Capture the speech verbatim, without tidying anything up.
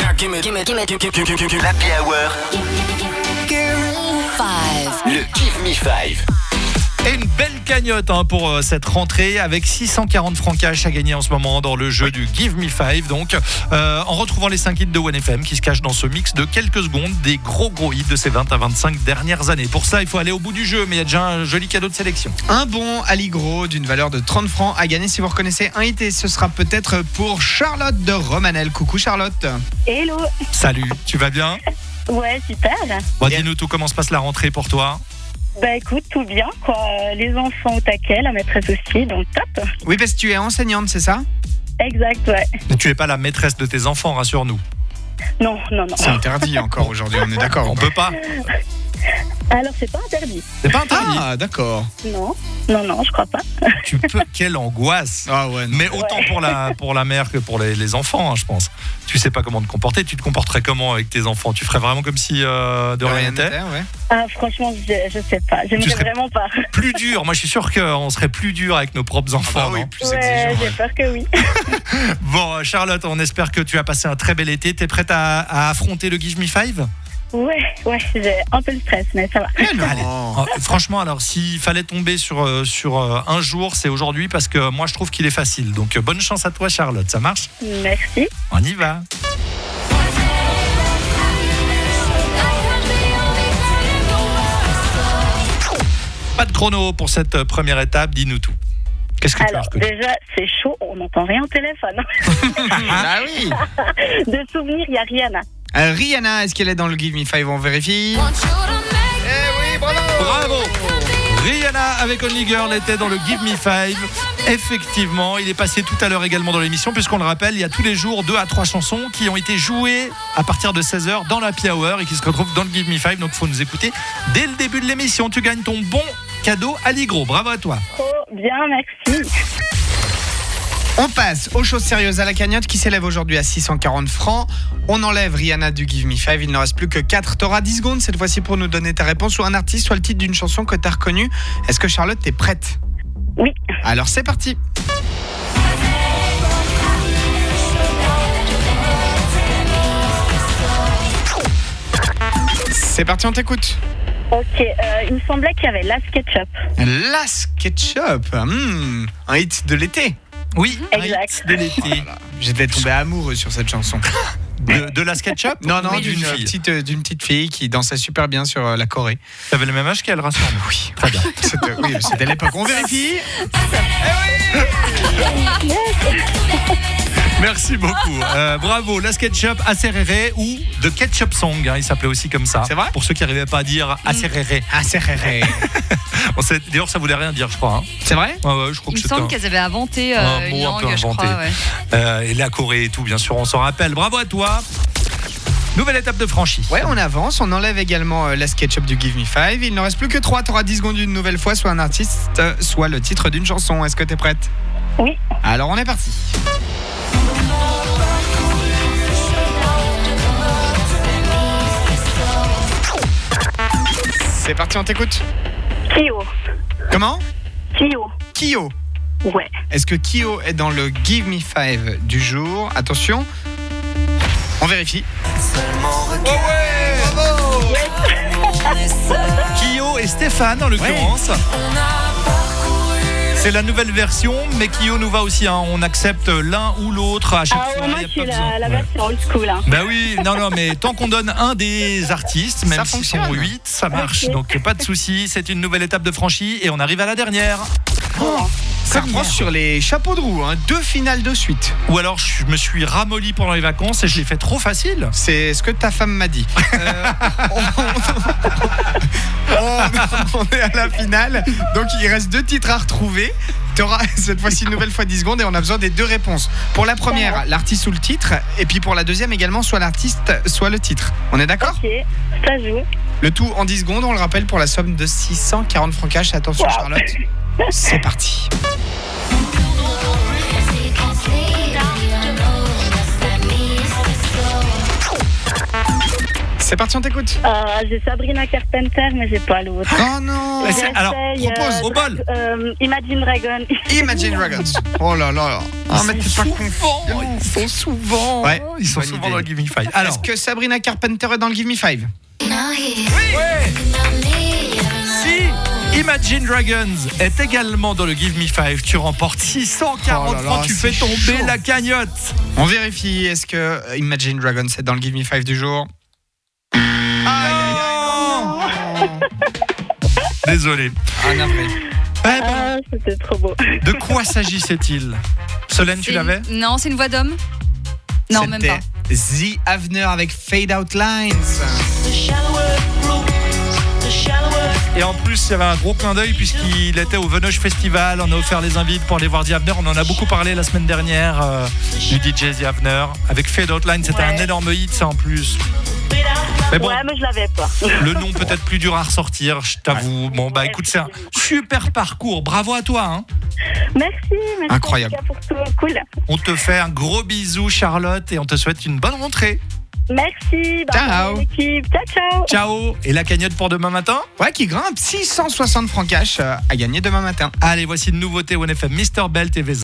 L'Happy Hour. Le Give Me Five. Et une belle cagnotte hein, pour euh, cette rentrée avec six cent quarante francs cash à gagner en ce moment dans le jeu du Give Me Five. Donc, euh, en retrouvant les cinq hits de one F M qui se cachent dans ce mix de quelques secondes des gros gros hits de ces vingt à vingt-cinq dernières années. Pour ça, il faut aller au bout du jeu, mais il y a déjà un joli cadeau de sélection. Un bon Allegro d'une valeur de trente francs à gagner si vous reconnaissez un hit, et ce sera peut-être pour Charlotte de Romanel. Coucou Charlotte. Hello. Salut, tu vas bien? Ouais, super. Bon, dis-nous tout, comment se passe la rentrée pour toi? Bah écoute, tout bien quoi. Les enfants au taquet, la maîtresse aussi, donc top. Oui, parce que tu es enseignante, c'est ça? Exact, ouais. Mais tu n'es pas la maîtresse de tes enfants, rassure-nous. Non, non, non. C'est interdit encore aujourd'hui, on est d'accord. On peut pas. Alors c'est pas interdit. C'est pas interdit. Ah, d'accord. Non, non, non, je crois pas. Tu peux, quelle angoisse. Ah ouais, non. Mais autant Ouais. pour la, pour la mère que pour les, les enfants, hein, je pense. Tu sais pas comment te comporter. Tu te comporterais comment avec tes enfants? Tu ferais vraiment comme si euh, de rien n'était? ouais. Ah franchement, je, je sais pas. J'aimerais serais- vraiment pas. Plus dur. Moi, je suis sûr qu'on serait plus dur avec nos propres enfants. Ah bah oui, non plus Ouais, exigeant. j'ai ouais. peur que oui. Bon, Charlotte, on espère que tu as passé un très bel été. T'es prête à, à affronter le Give Me Five? Ouais, ouais, j'ai un peu le stress, mais ça va. Eh non. Allez. Oh, franchement, alors s'il fallait tomber sur, euh, sur euh, un jour, c'est aujourd'hui parce que moi, je trouve qu'il est facile. Donc, euh, bonne chance à toi, Charlotte. Ça marche? Merci. On y va. Pas de chrono pour cette euh, première étape. Dis-nous tout. Qu'est-ce que tu as Alors reconnu? déjà, c'est chaud, on n'entend rien au téléphone. Ah oui. De souvenirs, il y a Rihanna. Euh, Rihanna, est-ce qu'elle est dans le Give Me Five? On vérifie. Eh oui, bravo. Bravo! Rihanna avec Only Girl était dans le Give Me Five. Effectivement, il est passé tout à l'heure également dans l'émission, puisqu'on le rappelle, il y a tous les jours deux à trois chansons qui ont été jouées à partir de seize heures dans l'Happy Hour et qui se retrouvent dans le Give Me Five. Donc il faut nous écouter dès le début de l'émission. Tu gagnes ton bon cadeau Allegro. Bravo à toi. Trop bien, merci. On passe aux choses sérieuses, à la cagnotte qui s'élève aujourd'hui à six cent quarante francs. On enlève Rihanna du Give Me Five, il ne reste plus que quatre. T'auras dix secondes cette fois-ci pour nous donner ta réponse, soit un artiste, soit le titre d'une chanson que t'as reconnue. Est-ce que Charlotte, t'es prête? Oui. Alors c'est parti. C'est parti, on t'écoute. Ok, euh, il me semblait qu'il y avait Las Ketchup. La SketchUp, hmm, un hit de l'été. Oui, Exact. hit de l'été. J'étais tombé amoureux sur cette chanson. De, de la SketchUp? Non, non, Oui, d'une fille. petite, euh, d'une petite fille qui dansait super bien sur euh, la Corée. T'avais le même âge qu'elle, rassure-moi. Oui, Très bien. c'était, oui, c'était l'époque. On vérifie. Merci beaucoup. Euh, bravo, la SketchUp Acerere ou The Ketchup Song, hein, il s'appelait aussi comme ça. C'est vrai? Pour ceux qui n'arrivaient pas à dire Acerere. Ah, c'est réré. Bon, c'est- d'ailleurs, ça voulait rien dire, je crois. Hein. C'est vrai? Ouais, ouais, je crois Il que me c'était semble un- qu'elles avaient inventé euh, un une mot un peu langue, je inventé. crois. Ouais. Euh, et la Corée et tout, bien sûr, on s'en rappelle. Bravo à toi. Nouvelle étape de franchie. Ouais, on avance. On enlève également euh, la SketchUp du Give Me Five. Il ne reste plus que trois. T'auras dix secondes une nouvelle fois, soit un artiste, euh, soit le titre d'une chanson. Est-ce que t'es prête? Oui. Alors on est parti. C'est parti, on t'écoute. Kyo. Comment? Kyo. Kyo. Ouais. Est-ce que Kyo est dans le Give Me Five du jour? Attention, on vérifie. Kyo et Stéphane, en l'occurrence. C'est la nouvelle version, mais Kyo nous va aussi. Hein. On accepte l'un ou l'autre à chaque Ah fois. ouais, moi y a je suis pas la, besoin. la Ouais. version old school. Hein. Bah oui, non, non, mais tant qu'on donne un des artistes, même Ça s'ils fonctionne. sont huit, ça marche. Ok. Donc pas de souci, c'est une nouvelle étape de franchie et on arrive à la dernière. Ça reprend sur les chapeaux de roue, hein. Deux finales de suite. Ou alors je me suis ramolli pendant les vacances et je l'ai fait trop facile. C'est ce que ta femme m'a dit. Euh, on, on- on est à la finale, donc il reste deux titres à retrouver. Tu auras cette fois-ci une nouvelle fois dix secondes et on a besoin des deux réponses. Pour la première, l'artiste ou le titre, et puis pour la deuxième également, soit l'artiste, soit le titre. On est d'accord? Ok, ça joue. Le tout en dix secondes, on le rappelle, pour la somme de six cent quarante francs cash. Attention Wow. Charlotte, c'est parti. C'est parti, on t'écoute. Euh, j'ai Sabrina Carpenter, mais j'ai pas l'autre. Oh non. Mais c'est- alors, J'essaye, propose, euh, au bol. euh, Imagine Dragon. Imagine Dragons. Oh là là. Ah, mais t'es pas souvent, confiant. ils sont souvent, Ouais, ils sont bonne souvent idée. dans le Give Me Five. Alors, Est-ce que Sabrina Carpenter est dans le Give Me Five? si Imagine Dragons est également dans le Give Me Five, tu remportes six cent quarante Oh là là, francs, tu c'est fais tomber chaud. la cagnotte. On vérifie. Est-ce que Imagine Dragons est dans le Give Me Five du jour? Aïe, aïe, aïe. Désolé. Ah, navré. Eh ben, Ah, c'était trop beau. de quoi s'agissait-il? Solène, tu C'est l'avais? une- Non, c'est une voix d'homme. Non, même pas. C'était The Avener avec Fade Out Lines. Et en plus, il y avait un gros clin d'œil puisqu'il était au Venoge Festival. On a offert les invites pour aller voir The Avener. On en a beaucoup parlé la semaine dernière euh, du D J The Avener. Avec Fade Out Line, c'était Ouais. un énorme hit, ça en plus. Mais bon, Ouais, mais je l'avais pas. le nom peut-être plus dur à ressortir, je t'avoue. Bon, bah écoute, c'est un super parcours. Bravo à toi. Hein. Merci, merci Incroyable. en tout cas pour tout. Cool. On te fait un gros bisou, Charlotte, et on te souhaite une bonne rentrée. Merci. Bah, Ciao. l'équipe. Ciao, ciao. Ciao. Et la cagnotte pour demain matin? Ouais, qui grimpe six cent soixante francs cash euh, à gagner demain matin. Allez, voici une nouveauté au N F M. Mister Belt et V Z.